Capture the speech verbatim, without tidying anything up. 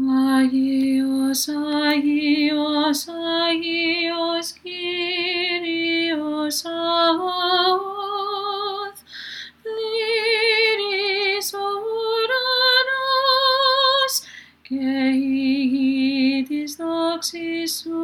Αγίος, Αγίος, Αγίος Κύριος Σαββαώθ, πλήρης ο ουρανός και η γη της δόξης σου.